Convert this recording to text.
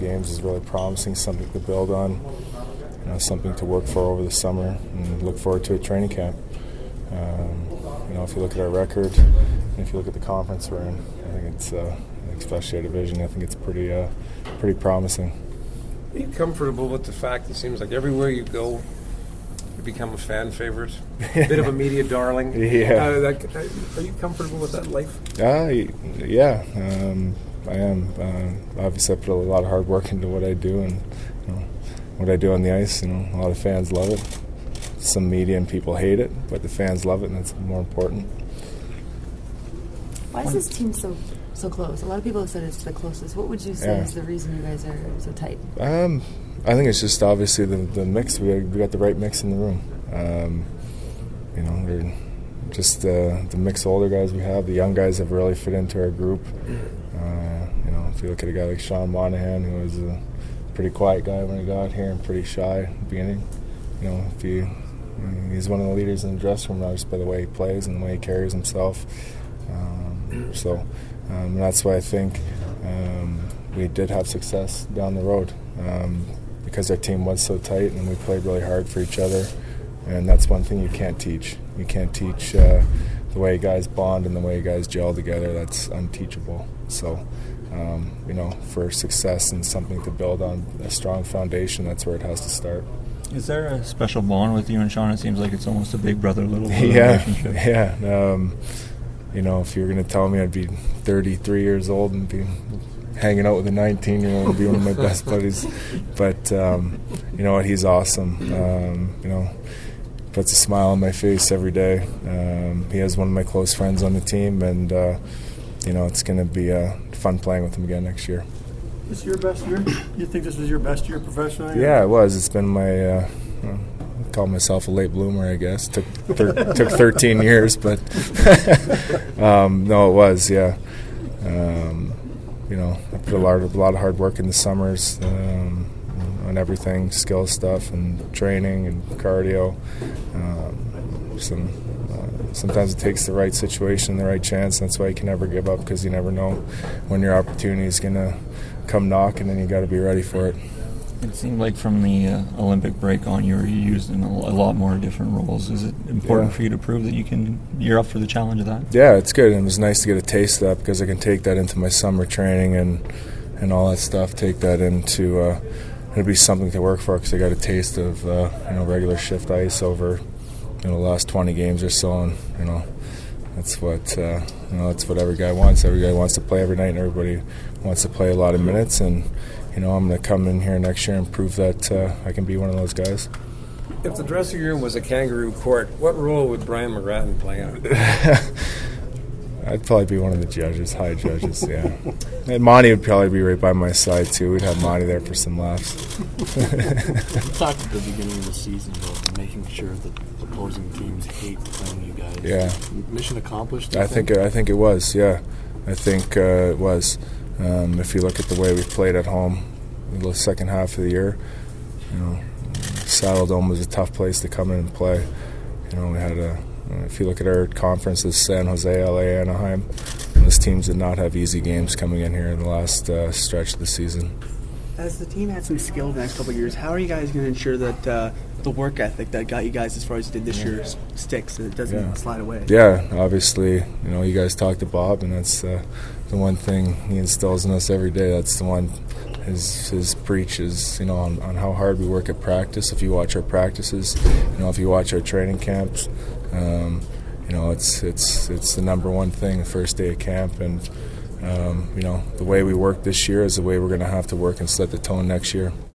games is really promising, something to build on, something to work for over the summer, and look forward to a training camp. If you look at our record, and if you look at the conference we're in, I think it's, especially our division, I think it's pretty promising. Are you comfortable with the fact it seems like everywhere you go, you become a fan favorite, a bit of a media darling? Yeah. Are you comfortable with that life? Yeah, I am. Obviously, I put a lot of hard work into what I do, and what I do on the ice. A lot of fans love it. Some media and people hate it, but the fans love it, and that's more important. Why is this team so close? A lot of people have said it's the closest. What would you say is the reason you guys are so tight? I think it's just obviously the mix. We got the right mix in the room. They're just the mix of older guys we have. The young guys have really fit into our group. If you look at a guy like Sean Monahan, who was a pretty quiet guy when he got here and pretty shy at the beginning, he's one of the leaders in the dressing room, not just by the way he plays and the way he carries himself. That's why I think we did have success down the road, because our team was so tight and we played really hard for each other. And that's one thing you can't teach. You can't teach the way guys bond and the way guys gel together. That's unteachable. So, for success and something to build on, a strong foundation, that's where it has to start. Is there a special bond with you and Sean? It seems like it's almost a big brother, little brother relationship. Yeah. If you were going to tell me I'd be 33 years old and be hanging out with a 19-year-old and be one of my best buddies. But, you know what, he's awesome. Puts a smile on my face every day. He has one of my close friends on the team, and, it's going to be fun playing with him again next year. This is your best year? You think this is your best year professionally? Yeah, it was. It's been my, I call myself a late bloomer, I guess. Took 13 years, but no, it was, yeah. I put a lot of hard work in the summers on everything, skill stuff and training and cardio. Sometimes it takes the right situation, the right chance. That's why you can never give up, because you never know when your opportunity is going to come knocking, and you got to be ready for it. It seemed like from the Olympic break on, you were used in a lot more different roles. Is it important for you to prove that you're up for the challenge of that? Yeah, it's good. And it was nice to get a taste of that, because I can take that into my summer training and all that stuff. Take that into it'll be something to work for, because I got a taste of regular shift ice over the last 20 games or so, and that's what that's what every guy wants. Every guy wants to play every night, and everybody wants to play a lot of minutes. And I'm going to come in here next year and prove that I can be one of those guys. If the dressing room was a kangaroo court, what role would Brian McGrattan play in it? I'd probably be one of the judges, high judges, yeah. And Monty would probably be right by my side, too. We'd have Monty there for some laughs. You talked at the beginning of the season about making sure that opposing teams hate playing you guys. Yeah. Mission accomplished? I think it was, yeah. I think it was. If you look at the way we played at home in the second half of the year, Saddle Dome was a tough place to come in and play. We had if you look at our conferences, San Jose, LA, Anaheim, those teams did not have easy games coming in here in the last stretch of the season. As the team had some skill the next couple of years, how are you guys going to ensure that the work ethic that got you guys as far as you did this year sticks and it doesn't slide away? Yeah, obviously, you guys talk to Bob, and that's the one thing he instills in us every day. That's the one, his preach is, on how hard we work at practice. If you watch our practices, if you watch our training camps, it's the number one thing, the first day of camp. And, the way we work this year is the way we're going to have to work and set the tone next year.